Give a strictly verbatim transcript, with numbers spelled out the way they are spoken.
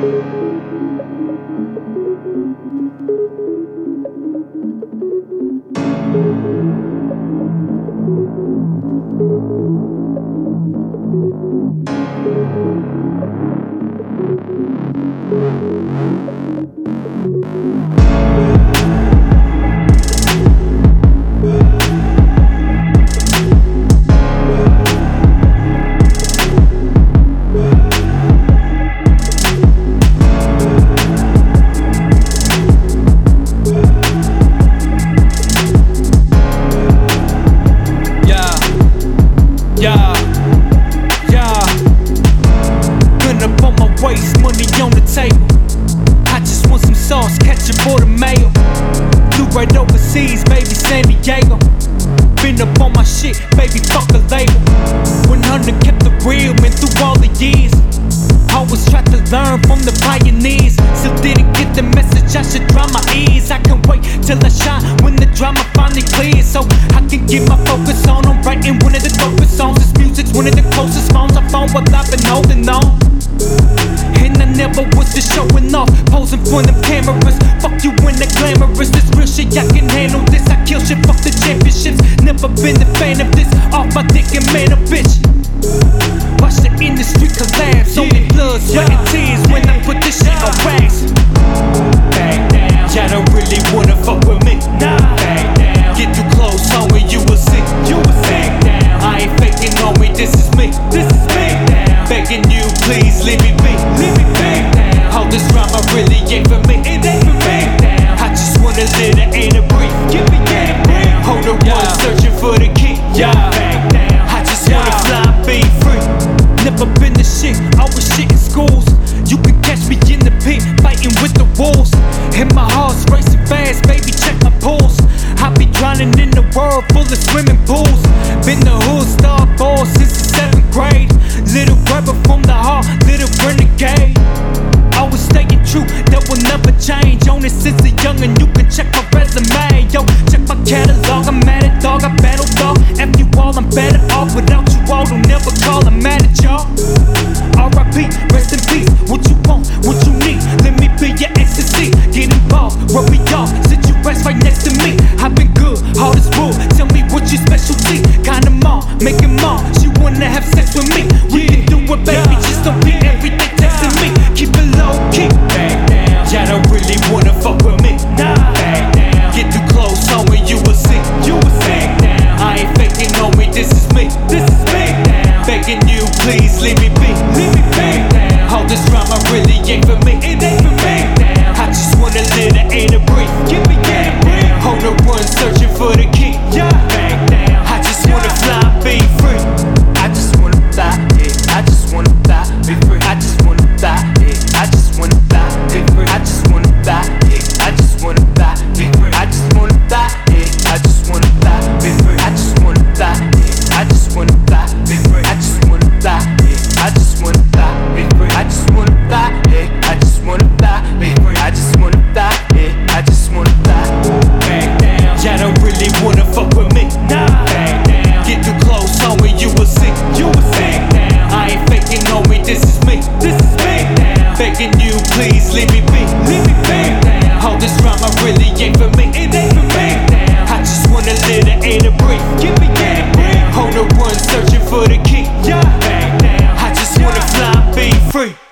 Yeah, yeah. Gun up on my waist, money on the table. I just want some sauce, ketchup for the mayo. Flew right overseas, baby, San Diego. Been up on my shit, baby, fuck a label. one hundred kept the real, man, through all the years. Always tried to learn from the pioneers. Still didn't get the message, I should dry my ears. I can wait till I shine when the drama finally clears, so I can get my focus on. I'm writing one of the dopest songs. This music's one of the closest phones I found while I've been holding on. And I never was just showing off, posing for them cameras. Fuck you when the glamorous, this real shit, I can handle this. I kill shit, fuck the championships. Never been a fan of this, off my dick and man a bitch. Watch the industry collapse, only blood, sweat and tears when I put this shit on wax. Back down, y'all don't really wanna fuck with me. Nah, back down, get too close, homie, you will see. You will back down, I ain't faking, homie, this is me. This is me. Begging you, please leave me be. Leave me back down. All this drama really ain't for me. It ain't for me. I just wanna live and ain't a breathe. Give me that breathe. Hold the yeah. One searching for the key. Yeah. Back down. I just yeah. Wanna fly, be free. Never been the shit, always shit in schools. You can catch me in the pit, fighting with the wolves. And my heart's racing fast, baby, check my pulse. I be drowning in the world full of swimming pools. Been the hood star boy since the seventh grade. Little rebel from the heart, little renegade. Always staying true, that will never change. On it since a youngin', you can check my resume. Yo, check my catalog, I'm mad at dog, I battle dog. F you all, I'm better off without you all. Don't never call, I'm mad at y'all. R I P, rest in peace. What you want, what you need, let me be your ecstasy. Get involved, rub me off, sit you rest right next to me. I've been good, hard as wood, tell me what your specialty. Kinda mom, make it mom, she wanna have sex with me. We yeah. Can do it, baby, yeah. Just don't be everything texting me. Keep it low, keep back down. Y'all don't really wanna fuck with me. Nah, back down. Get too close, homie, you will see. You will back down. I ain't faking, homie, this is me. This is me. Begging you, please leave me be. Leave me back down. All this drama really ain't for me. It ain't for me. I just wanna live and ain't a breathe. Give me that breathe. Hold the one searching for the key. Yeah, back down. I just wanna fly, be free. I just wanna fly, yeah. I just wanna fly, be free. I just wanna fly, yeah. I just wanna fly, be free. I just wanna fly, yeah. I just wanna fly, be free. I just wanna fly, yeah. I just wanna fly, be free. I just wanna fly, yeah. I just wanna fly, be free. I just wanna fly, yeah. I just wanna fly, be free. I just wanna fly, yeah. I just wanna fly, be free. I just wanna fly, yeah. I just wanna fly. Back down, y'all don't really wanna fuck with me. Nah, back down. Get too close, homie, you will see. You will back down. I ain't faking, homie, this is me. This is me. Begging you, please leave me be. Leave me back down. All this drama really ain't for me. It ain't for me. I just wanna live and ain't a breathe. Give me that breathe. Hold the one searching for the key. Yeah, back down. I just wanna fly, be free.